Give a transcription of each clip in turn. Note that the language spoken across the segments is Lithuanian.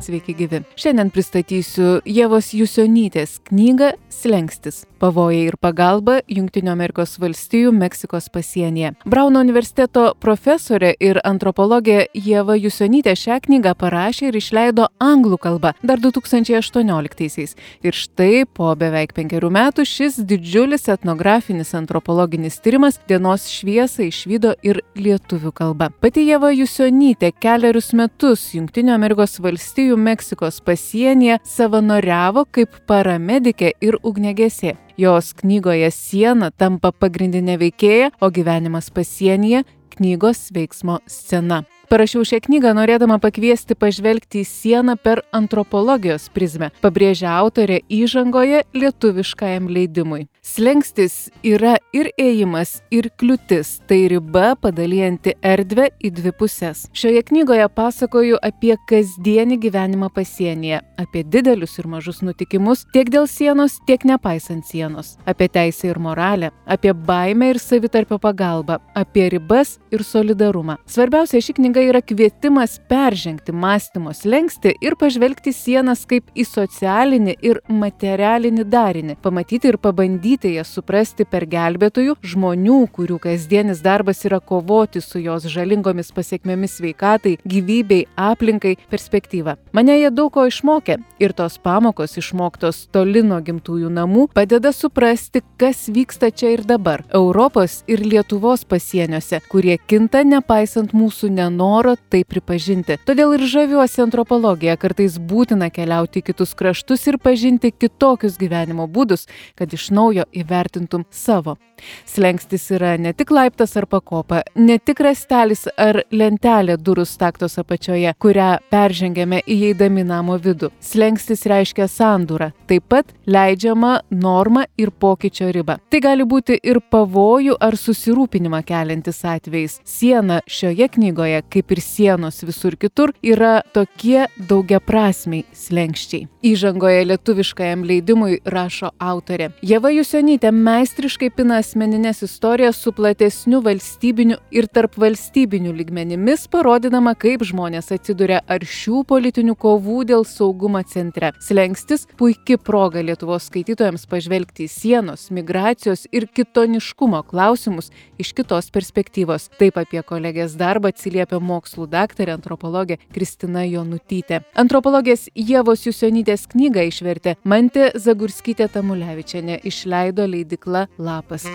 Sveiki gyvi. Šiandien pristatysiu Ievos Jusionytės knygą Slenkstis. Pavojai ir pagalba Jungtinių Amerikos valstijų Meksikos pasienyje. Brauno universiteto profesorė ir antropologė Ieva Jusionytė šią knygą parašė ir išleido anglų kalba dar 2018-aisiais. Ir štai po beveik 5 metų šis didžiulis etnografinis antropologinis tyrimas dienos šviesą išvydo ir lietuvių kalba. Pati Ieva Jusionytė 4 metus Jungtinių Amerikos valstijų Meksikos pasienyje savanoriavo kaip paramedikė ir ugniagesė. Jos knygoje Siena tampa pagrindinė veikėja, o gyvenimas pasienyje knygos veiksmo scena. Parašiau šią knygą norėdama pakviesti pažvelgti į sieną per antropologijos prizmę, pabrėžia autorė įžangoje lietuviškajam leidimui. Slenkstis yra ir ėjimas, ir kliūtis, tai riba padalijanti erdvę į dvi puses. Šioje knygoje pasakoju apie kasdienį gyvenimą pasienyje, apie didelius ir mažus nutikimus tiek dėl sienos, tiek nepaisant sienos, apie teisę ir moralę, apie baimę ir savitarpio pagalbą, apie ribas ir solidarumą. Svarbiausia, ši knyga yra kvietimas peržengti mąstymo slenkstį ir pažvelgti sienas kaip į socialinį ir materialinį darinį, pamatyti ir pabandyti jas suprasti per gelbėtojų, žmonių, kurių kasdienis darbas yra kovoti su jos žalingomis pasiekmėmis sveikatai, gyvybei, aplinkai perspektyvą. Mane jie daug ko išmokė ir tos pamokos išmoktos toli nuo gimtųjų namų padeda suprasti, kas vyksta čia ir dabar, Europos ir Lietuvos pasieniuose, kurie kinta nepaisant mūsų nenoro tai pripažinti. Todėl ir žaviuosi antropologija, kartais būtina keliauti į kitus kraštus ir pažinti kitokius gyvenimo būdus, kad iš naujo įvertintum savo. Slenkstis yra ne tik laiptas ar pakopa, ne tik rastelis ar lentelė durų staktos apačioje, kurią peržengiame įeidami namo vidų. Slenkstis reiškia sandūrą, taip pat leidžiama norma ir pokyčio riba. Tai gali būti ir pavojų ar susirūpinimą keliantis atvejais. Siena šioje knygoje, kaip ir sienos visur kitur, yra tokie daugiaprasmiai slenkščiai. Įžangoje lietuviškajam leidimui rašo autorė. Ieva Jusionytė meistriškai pina asmeninės istorijas su platesniu valstybiniu ir tarpvalstybiniu lygmenimis, parodydama, kaip žmonės atsiduria aršių politinių kovų dėl saugumo centre. Slenkstis puiki proga Lietuvos skaitytojams pažvelgti į sienos, migracijos ir kitoniškumo klausimus iš kitos perspektyvos. Taip apie kolegės darbą atsiliepia mokslų daktarė antropologė Kristina Jonutytė. Antropologės Ievos Jusionytės knygą išvertė Mantė Zagurskytė Tamulevičienė, išleido leidykla Lapas.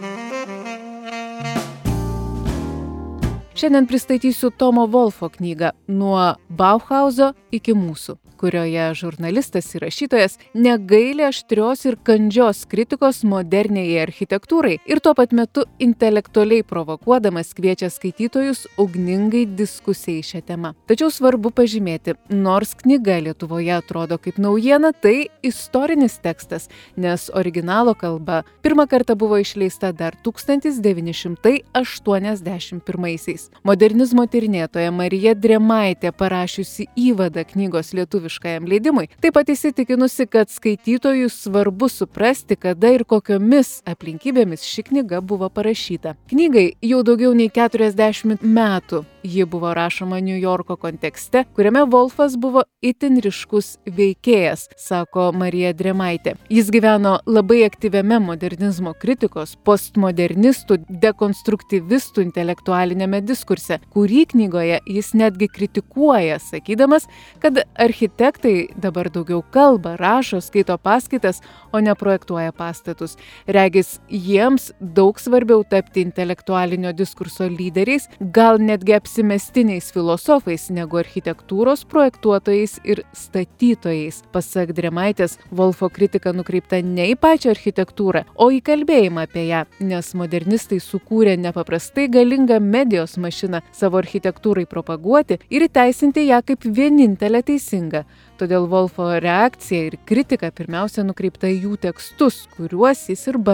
Šiandien pristatysiu Tomo Wolfo knygą Nuo Bauhauso iki mūsų, kurioje žurnalistas ir rašytojas negaili aštrios ir kandžios kritikos moderniai architektūrai ir tuo pat metu intelektualiai provokuodamas kviečia skaitytojus ugningai diskusijai šią temą. Tačiau svarbu pažymėti, nors knyga Lietuvoje atrodo kaip naujiena, tai istorinis tekstas, nes originalo kalba pirmą kartą buvo išleista dar 1981-aisiais. Modernizmo tyrinėtoja Marija Drėmaitė, parašiusi įvadą knygos lietuviškajam leidimui, taip pat įsitikinusi, kad skaitytojui svarbu suprasti, kada ir kokiomis aplinkybėmis ši knyga buvo parašyta. Knygai jau daugiau nei 40 metų. Ji buvo rašoma Niujorko kontekste, kuriame Wolfas buvo itin ryškus veikėjas, sako Marija Drėmaitė. Jis gyveno labai aktyviame modernizmo kritikos, postmodernistų, dekonstruktyvistų intelektualinėme diskurse, kurį knygoje jis netgi kritikuoja, sakydamas, kad architektai dabar daugiau kalba, rašo, skaito paskaitas, o ne projektuoja pastatus. Regis, jiems daug svarbiau tapti intelektualinio diskurso lyderiais, gal netgi apsimestiniais filosofais negu architektūros projektuotojais ir statytojais. Pasak Drėmaitės, Wolfo kritika nukreipta ne į pačią architektūrą, o į kalbėjimą apie ją, nes modernistai sukūrė nepaprastai galingą medijos mašiną savo architektūrai propaguoti ir įteisinti ją kaip vienintelę teisingą. Todėl Wolfo reakcija ir kritika pirmiausia nukreipta į jų tekstus, kuriuos jis ir bando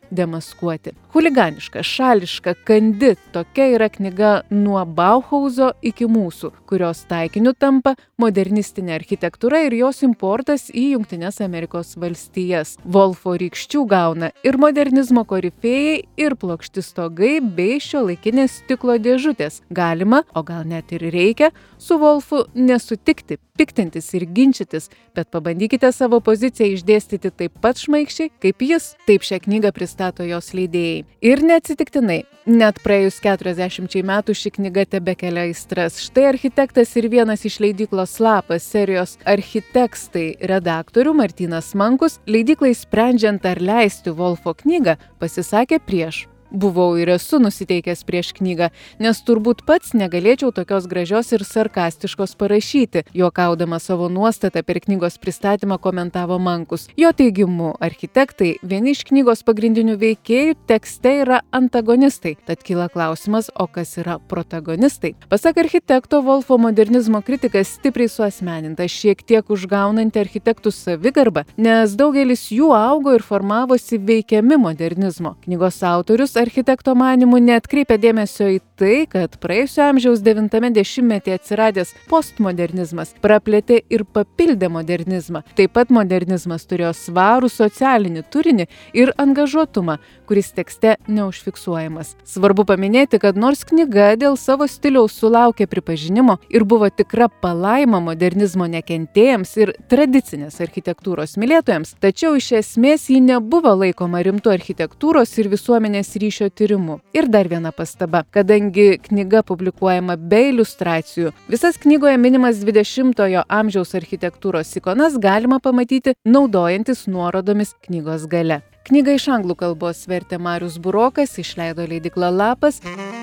demaskuoti. Chuliganiška, šališka, kandi - tokia yra knyga nuo Bauhauso iki mūsų, kurios taikiniu tampa modernistinė architektūra ir jos importas į Jungtines Amerikos valstijas. Volfo rykščių gauna ir modernizmo korifėjai, ir plokšti stogai bei šiuolaikinės stiklo dėžutės. Galima, o gal net ir reikia, su Volfu nesutikti, piktintis ir ginčytis, bet pabandykite savo poziciją išdėstyti taip pat šmaikščiai, kaip jis. Taip šią knygą pristato jos leidėjai. Ir neatsitiktinai, net praėjus 40 metų ši knyga tebekelia aistras. Štai architektas ir vienas iš leidyklos Lapas serijos Architekstai redaktorių Martynas Mankus leidyklai sprendžiant ar leisti Volfo knygą pasisakė prieš. Buvau ir esu nusiteikęs prieš knygą, nes turbūt pats negalėčiau tokios gražios ir sarkastiškos parašyti, juokaudama savo nuostatą per knygos pristatymą komentavo Mankus. Jo teigimu, architektai, vieni iš knygos pagrindinių veikėjų, tekste yra antagonistai, tad kyla klausimas, o kas yra protagonistai. Pasak architekto, Volfo modernizmo kritikas stipriai suasmeninta, šiek tiek užgaunanti architektų savigarbą, nes daugelis jų augo ir formavosi veikiami modernizmo. Knygos autorius architekto manymu neatkreipia dėmesio į tai, kad praėjusio amžiaus 90-metyje atsiradęs postmodernizmas praplėtė ir papildė modernizmą. Taip pat modernizmas turėjo svarų socialinį turinį ir angažuotumą, kuris tekste neužfiksuojamas. Svarbu paminėti, kad nors knyga dėl savo stiliaus sulaukė pripažinimo ir buvo tikra palaima modernizmo nekentėjams ir tradicinės architektūros mylėtojams, tačiau iš esmės ji nebuvo laikoma rimtu architektūros ir visuomenės ryšio tyrimu. Ir dar viena pastaba. Kadangi knyga publikuojama be iliustracijų, visas knygoje minimas 20-ojo amžiaus architektūros ikonas galima pamatyti naudojantis nuorodomis knygos gale. Knygą iš anglų kalbos vertė Marius Burokas, išleido leidykla Lapas.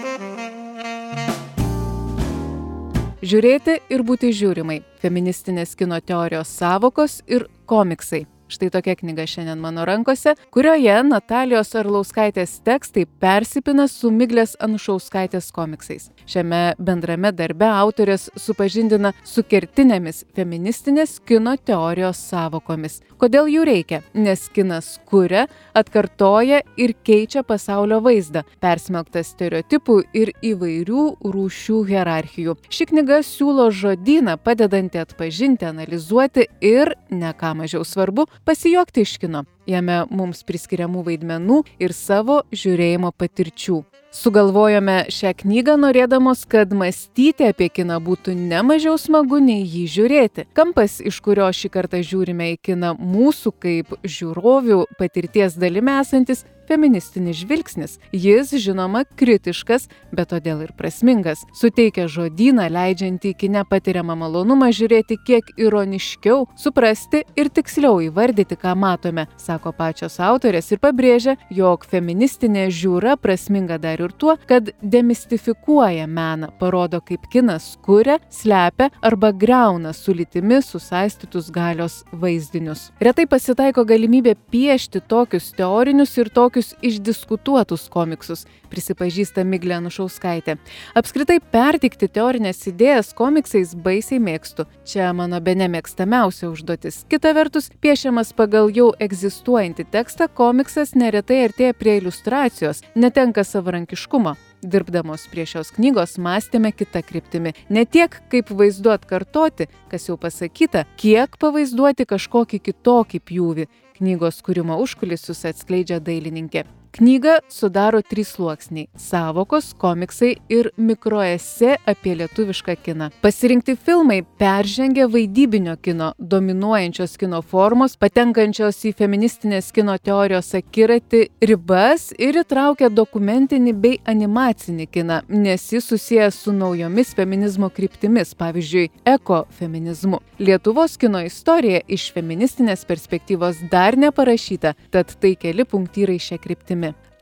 Žiūrėti ir būti žiūrimai. Feministinės kino teorijos sąvokos ir komiksai. Štai tokia knyga šiandien mano rankose, kurioje Natalijos Arlauskaitės tekstai persipina su Miglės Anušauskaitės komiksais. Šiame bendrame darbe autorės supažindina su kertinėmis feministinės kino teorijos sąvokomis. Kodėl jų reikia? Nes kinas kuria, atkartoja ir keičia pasaulio vaizdą, persmelktas stereotipų ir įvairių rūšių hierarchijų. Ši knyga siūlo žodyną, padedantį atpažinti, analizuoti ir, ne ką mažiau svarbu, pasijuokti iš kino. Jame mums priskiriamų vaidmenų ir savo žiūrėjimo patirčių. Sugalvojome šią knygą norėdamos, kad mąstyti apie kiną būtų ne mažiau smagu nei jį žiūrėti. Kampas, iš kurio šį kartą žiūrime į kiną, mūsų kaip žiūrovių patirties dalimi esantis feministinis žvilgsnis. Jis, žinoma, kritiškas, bet todėl ir prasmingas. Suteikia žodyną, leidžiantį į kine patiriamą malonumą žiūrėti kiek ironiškiau, suprasti ir tiksliau įvardyti, ką matome, sako pačios autorės ir pabrėžia, jog feministinė žiūra prasminga dar ir tuo, kad demistifikuoja meną, parodo, kaip kinas kuria, slepia arba griauna su lytimi susaistytus galios vaizdinius. Retai pasitaiko galimybė piešti tokius teorinius ir tokius išdiskutuotus komiksus, prisipažįsta Miglė Anušauskaitė. Apskritai perteikti teorinės idėjas komiksais baisiai mėgstu. Čia mano bene mėgstamiausia užduotis. Kita vertus, piešiamas pagal jau egzistuojantį tekstą, komiksas neretai artėja prie iliustracijos, netenka savarankiškumo. Dirbdamos prie šios knygos mąstėme kitą kryptimį. Ne tiek, kaip vaizdu atkartoti, kas jau pasakyta, kiek pavaizduoti kažkokį kitokį pjūvį. Knygos kūrimo užkulisius atskleidžia dailininkė. Knygą sudaro 3 sluoksniai – sąvokos, komiksai ir mikroesė apie lietuvišką kiną. Pasirinkti filmai peržengia vaidybinio kino, dominuojančios kino formos, patenkančios į feministinės kino teorijos akiratį ribas ir įtraukia dokumentinį bei animacinį kiną, nes jis susijęs su naujomis feminizmo kryptimis, pavyzdžiui, ekofeminizmu. Lietuvos kino istorija iš feministinės perspektyvos dar neparašyta, tad tai keli punktyrai šia kryptimi.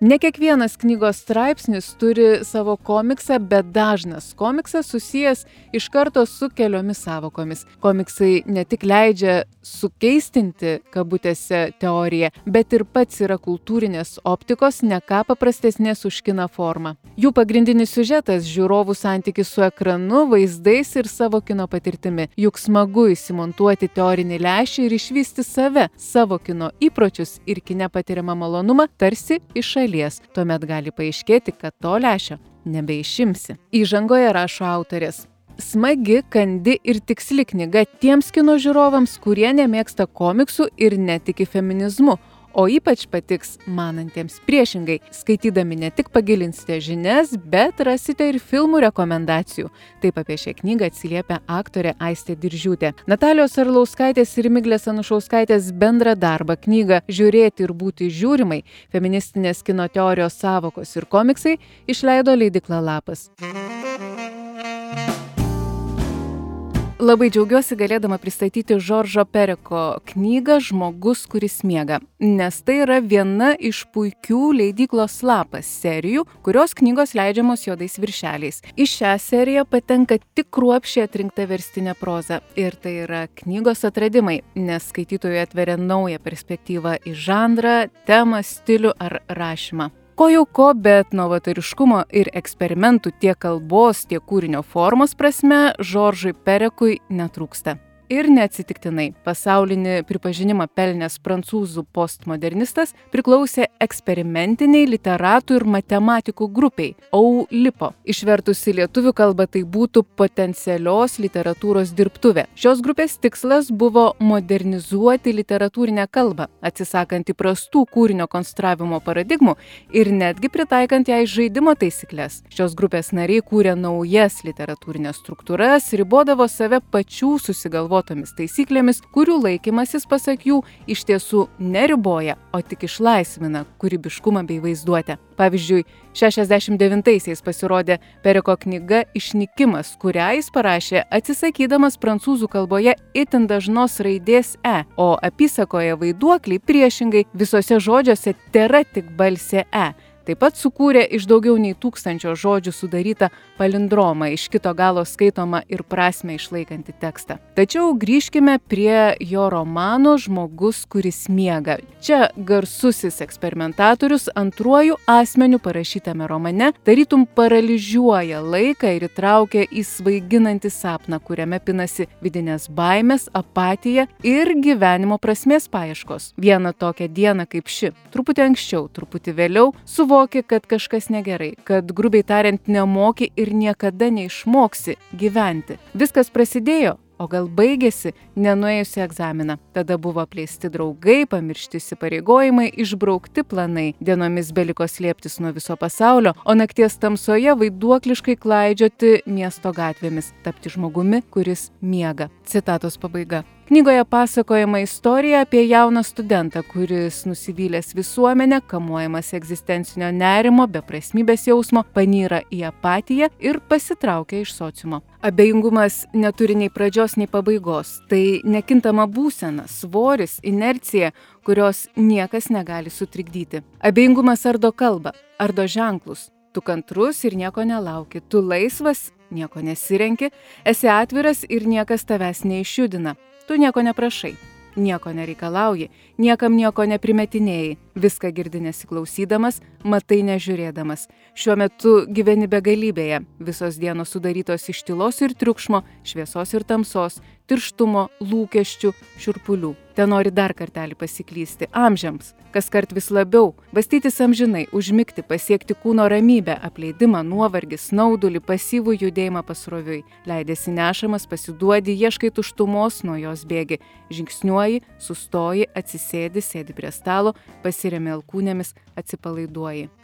Ne kiekvienas knygos straipsnis turi savo komiksą, bet dažnas komiksas susijęs iš karto su keliomis sąvokomis. Komiksai ne tik leidžia sukeistinti kabutėse teoriją, bet ir pats yra kultūrinės optikos ne ką paprastesnės už kino formą. Jų pagrindinis siužetas – žiūrovų santykis su ekranu, vaizdais ir savo kino patirtimi. Juk smagu įsimontuoti teorinį lęšį ir išvysti save, savo kino įpročius ir kine patiriamą malonumą tarsi iš šalies. Tuomet gali paaiškėti, kad to lęšio nebeišimsi. Įžangoje rašo autorės. Smagi, kandi ir tiksli knyga tiems kino žiūrovams, kurie nemėgsta komiksų ir netiki feminizmu, o ypač patiks manantiems priešingai. Skaitydami ne tik pagilinsite žinias, bet rasite ir filmų rekomendacijų. Taip apie šią knygą atsiliepia aktorė Aistė Diržiūtė. Natalijos Arlauskaitės ir Miglės Anušauskaitės bendrą darbą knygą Žiūrėti ir būti žiūrimai – feministinės kino teorijos sąvokos ir komiksai išleido leidykla Lapas. Labai džiaugiuosi galėdama pristatyti Žoržo Pereko knygą Žmogus, kuris miega, nes tai yra viena iš puikių leidyklos Lapas serijų, kurios knygos leidžiamos juodais viršeliais. Į šią seriją patenka tik kruopščiai atrinkta verstinė proza. Ir tai yra knygos atradimai, nes skaitytojui atveria naują perspektyvą į žanrą, temą, stilių ar rašymą. Ko jau ko, bet novatoriškumo ir eksperimentų tiek kalbos, tiek kūrinio formos prasme Žoržui Perekui netrūksta. Ir neatsitiktinai. Pasaulinį pripažinimą pelnęs prancūzų postmodernistas priklausė eksperimentiniai literatų ir matematikų grupiai Oulipo. Išvertus į lietuvių kalbą tai būtų potencialios literatūros dirbtuvė. Šios grupės tikslas buvo modernizuoti literatūrinę kalbą, atsisakant įprastų kūrinio konstravimo paradigmų ir netgi pritaikant jai žaidimo taisyklės. Šios grupės nariai kūrė naujas literatūrinės struktūras, ribodavo save pačių susigalvotomis taisyklėmis, kurių laikymasis, pasak jų, iš tiesų neriboja, o tik išlaisvina kūrybiškumą bei vaizduotę. Pavyzdžiui, 69-aisiais pasirodė Pereko knyga Išnykimas, kurią jis parašė atsisakydamas prancūzų kalboje itin dažnos raidės E, o apysakoje Vaiduokliai priešingai visuose žodžiuose tėra tik balsė E. Taip pat sukūrė iš daugiau nei 1000 žodžių sudarytą palindromą, iš kito galo skaitomą ir prasmę išlaikantį tekstą. Tačiau grįžkime prie jo romano Žmogus, kuris miega. Čia garsusis eksperimentatorius antruoju asmeniu parašytame romane tarytum paralyžiuoja laiką ir įtraukia į svaiginantį sapną, kuriame pinasi vidinės baimės, apatija ir gyvenimo prasmės paieškos. Vieną tokią dieną kaip ši, truputį anksčiau, truputį vėliau, suvoki, kad kažkas negerai, kad grubiai tariant nemoki ir niekada neišmoksi gyventi. Viskas prasidėjo, o gal baigėsi nenuėjusi egzaminą. Tada buvo apleisti draugai, pamiršti įsipareigojimai, išbraukti planai. Dienomis beliko slėptis nuo viso pasaulio, o nakties tamsoje vaiduokliškai klaidžioti miesto gatvėmis, tapti žmogumi, kuris miega. Citatos pabaiga. Knygoje pasakojama istorija apie jauną studentą, kuris nusivylęs visuomenę, kamuojamas egzistencinio nerimo, beprasmybės jausmo, panyra į apatiją ir pasitraukia iš sociumo. Abejingumas neturi nei pradžios, nei pabaigos. Tai nekintama būsena, svoris, inercija, kurios niekas negali sutrikdyti. Abejingumas ardo kalbą, ardo ženklus. Tu kantrus ir nieko nelauki. Tu laisvas, nieko nesirenki. Esi atviras ir niekas tavęs neišjudina. Tu nieko neprašai, nieko nereikalauji, niekam nieko neprimetinėjai, viską girdi nesiklausydamas, matai nežiūrėdamas. Šiuo metu gyveni begalybėje, visos dienos sudarytos iš tylos ir triukšmo, šviesos ir tamsos, tirštumo, lūkesčių, šiurpulių. Te nori dar kartelį pasiklysti, amžiams, kaskart vis labiau, bastytis amžinai, užmigti, pasiekti kūno ramybę, apleidimą, nuovargį, snaudulį, pasyvų judėjimą pasroviui. Leidėsi nešamas, pasiduodi, ieškai tuštumos, nuo jos bėgi. Žingsniuoji, sustoji, atsisėdi, sėdi prie stalo, pasiremi alkūnėmis, atsipalaiduoji.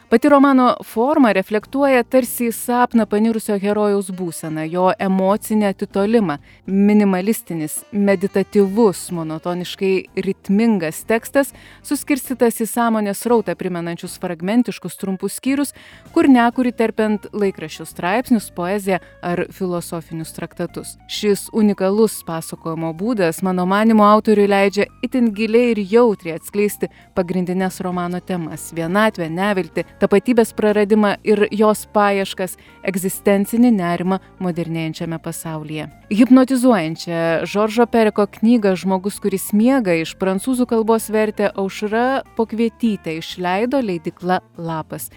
Pati romano forma reflektuoja tarsi į sapną panirusio herojaus būseną, jo emocinį atitolimą. Minimalistinis, meditatyvus, monotoniškai ritmingas tekstas, suskirstytas į sąmonės srautą primenančius fragmentiškus trumpus skyrius, kur nekuri terpiant laikraščių straipsnius, poeziją ar filosofinius traktatus. Šis unikalus pasakojimo būdas, mano manymu, autoriui leidžia itin giliai ir jautriai atskleisti pagrindines romano temas – vienatvę, neviltį, tapatybės praradimą ir jos paieškas, egzistencinį nerimą modernėjančiame pasaulyje. Hipnotizuojančią Žoržo Pereko knygą Žmogus, kuris miega iš prancūzų kalbos vertė Aušra Pokvietytė, išleido leidykla Lapas.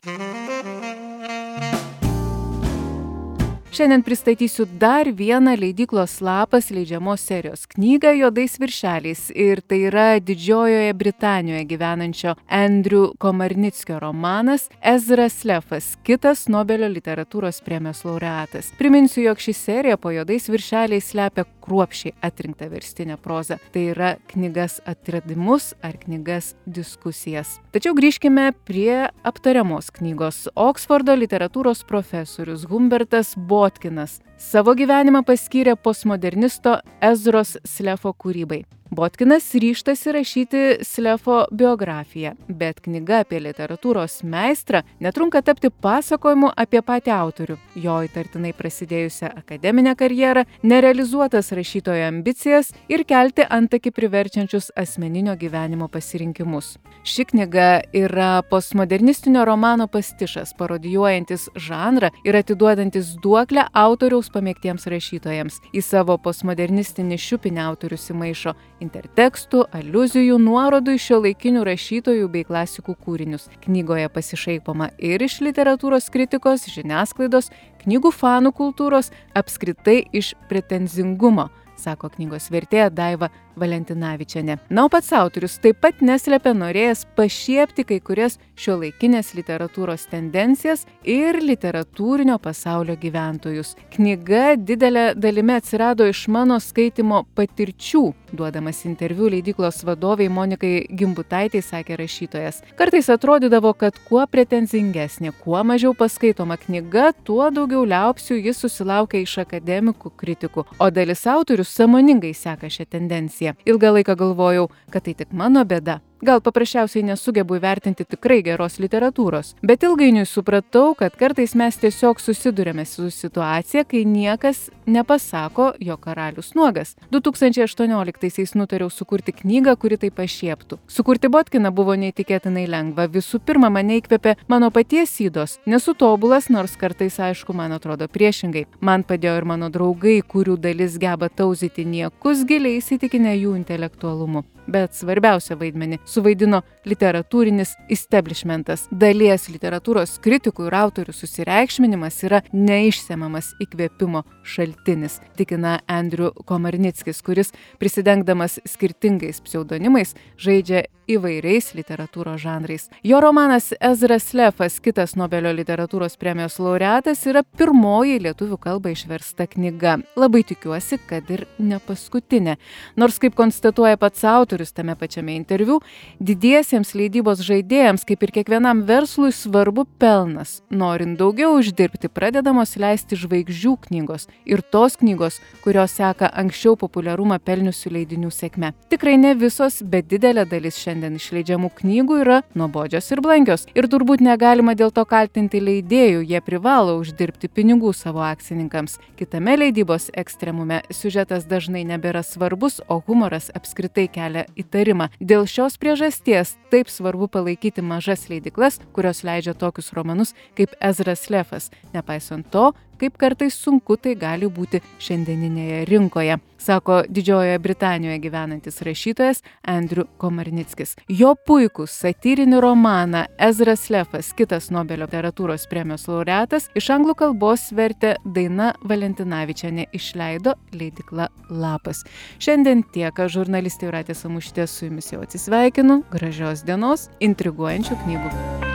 Šiandien pristatysiu dar vieną leidyklos Lapas leidžiamos serijos knygą juodais viršeliais, ir tai yra Didžiojoje Britanijoje gyvenančio Andrew Komarnickio romanas Ezras Slefas, kitas Nobelio literatūros premijos laureatas. Priminsiu, jog ši serija po juodais viršeliais slepia kruopščiai atrinktą verstinę prozą. Tai yra knygas atradimus ar knygas diskusijas. Tačiau grįžkime prie aptariamos knygos. Oksfordo literatūros profesorius Humbertas Botkinas savo gyvenimą paskyrė postmodernisto Ezros Slefo kūrybai. Botkinas ryžtasi rašyti Slefo biografiją, bet knyga apie literatūros meistrą netrunka tapti pasakojimu apie patį autorių, jo įtartinai prasidėjusią akademinę karjerą, nerealizuotas rašytojo ambicijas ir kelti antakį priverčiančius asmeninio gyvenimo pasirinkimus. Ši knyga yra postmodernistinio romano pastišas, parodijuojantis žanrą ir atiduodantis duoklę autoriaus pamėgtiems rašytojams. Į savo postmodernistinį šiupinį autorius įmaišo intertekstų, aliuzijų, nuorodų iš šiuolaikinių rašytojų bei klasikų kūrinius. Knygoje pasišaipoma ir iš literatūros kritikos, žiniasklaidos, knygų fanų kultūros, apskritai iš pretenzingumo, sako knygos vertėja Daiva Valentinavičienė. Na, o pats autorius taip pat neslepia norėjęs pašiepti kai kurias šiuolaikinės literatūros tendencijas ir literatūrinio pasaulio gyventojus. Knyga didelė dalimi atsirado iš mano skaitymo patirčių. Duodamas interviu leidyklos vadovei Monikai Gimbutaitei sakė rašytojas: kartais atrodydavo, kad kuo pretenzingesnė, kuo mažiau paskaitoma knyga, tuo daugiau liaupsių jis susilaukia iš akademikų, kritikų, o dalis autorių sąmoningai seka šią tendenciją. Ilgą laiką galvojau, kad tai tik mano bėda. Gal paprasčiausiai nesugebu įvertinti tikrai geros literatūros. Bet ilgainiui supratau, kad kartais mes tiesiog susidurėme su situacija, kai niekas nepasako, jo karalius nuogas. 2018-aisiais nutariau sukurti knygą, kuri tai pašieptų. Sukurti Botkiną buvo neįtikėtinai lengva. Visų pirma, mane įkvėpė mano paties ydos. Nesu tobulas, nors kartais, aišku, man atrodo priešingai. Man padėjo ir mano draugai, kurių dalis geba tauzyti niekus, giliai įsitikinę jų intelektualumu. Bet svarbiausią vaidmenį suvaidino literatūrinis establishmentas. Dalies literatūros kritikų ir autorių susireikšminimas yra neišsemiamas įkvėpimo šaltinis, tikina Andrew Komarnickis, kuris, prisidengdamas skirtingais pseudonimais, žaidžia įvairiais literatūros žanrais. Jo romanas Ezras Slefas, kitas Nobelio literatūros premijos laureatas, yra pirmoji lietuvių kalba išversta knyga. Labai tikiuosi, kad ir ne paskutinė. Nors, kaip konstatuoja pats autorius tame pačiame interviu, didiesiems leidybos žaidėjams, kaip ir kiekvienam verslui, svarbu pelnas. Norint daugiau uždirbti, pradedamos leisti žvaigždžių knygos ir tos knygos, kurios seka anksčiau populiarumą pelniusių leidinių sėkme. Tikrai ne visos, bet didelė dalis šiandien išleidžiamų knygų yra nuobodžios ir blankios. Ir turbūt negalima dėl to kaltinti leidėjų, jie privalo uždirbti pinigų savo akcininkams. Kitame leidybos ekstremume siužetas dažnai nebėra svarbus, o humoras apskritai kelia įtarimą. Dėl šios priežasties taip svarbu palaikyti mažas leidyklas, kurios leidžia tokius romanus kaip Ezras Slefas, nepaisant to, kaip kartais sunku tai gali būti šiandieninėje rinkoje, sako Didžiojoje Britanijoje gyvenantis rašytojas Andrew Komarnickis. Jo puikų satyrinį romaną Ezras Slefas, kitas Nobelio literatūros premijos laureatas, iš anglų kalbos vertė Daina Valentinavičienė, išleido leidykla Lapas. Šiandien tiek, žurnalistė Jūratė Samušytė su jumis jau atsisveikinu. Gražios dienos, intriguojančių knygų.